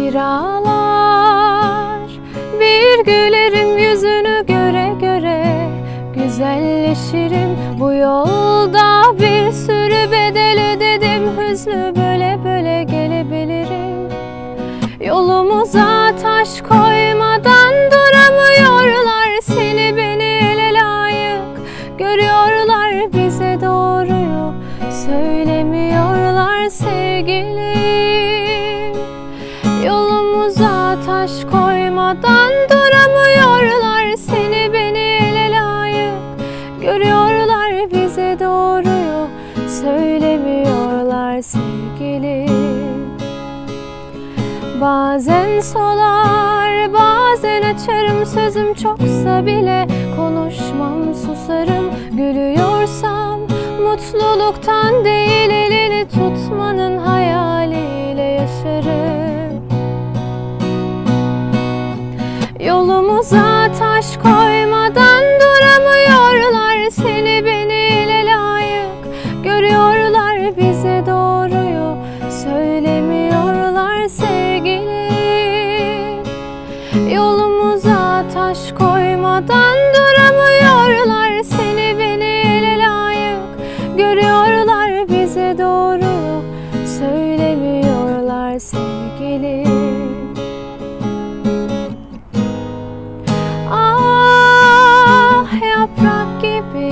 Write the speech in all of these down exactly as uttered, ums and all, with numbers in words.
bir ağlar, bir gülerim yüzünü göre göre. Güzelleşirim bu yolda, bir sürü bedel ödedim, hüznü böyle böyle gelebilirim. Yolumuza taş koymadan duramıyorlar, seni beni ele layık görüyorlar, bize doğruyu söylemiyorlar sevgilim. Yolumuza taş koymadan duramıyorlar, seni beni ele layık görüyorlar, bize doğruyu söylemiyorlar sevgilim. Bazen solar, bazen açarım, sözüm çoksa bile konuşmam, susarım. Gülüyorsam mutluluktan değil, elini tutmanın hayaliyle yaşarım. Yolumuza taş koymadan duramıyorlar, seni beni ele layık görüyorlar, bize doğruyu söylemiyorlar sevgilim. Yolumuza taş koymadan duramıyorlar, seni beni ele layık görüyorlar, bize doğruyu söylemiyorlar sevgilim. Ah yaprak gibi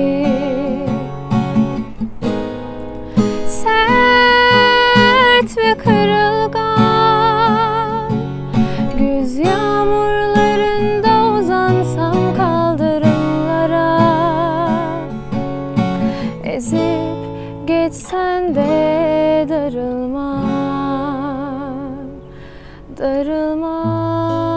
sert ve kırılgan, güz yağmurlarında uzansam kaldırımlara, ezip geçsen de darılmam, darılmam.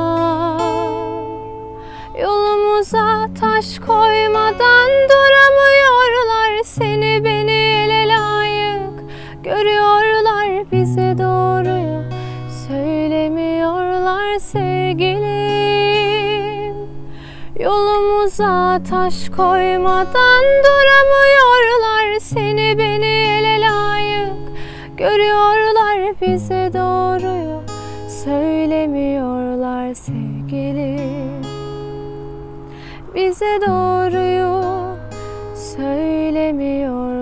Yolumuza taş koymadan duramıyorlar, seni beni ele layık görüyorlar, bize doğruyu söylemiyorlar sevgilim. Yolumuza taş koymadan duramıyorlar, seni beni ele layık görüyorlar, bize doğruyu söylemiyorlar sevgilim. Bize doğruyu söylemiyorlar.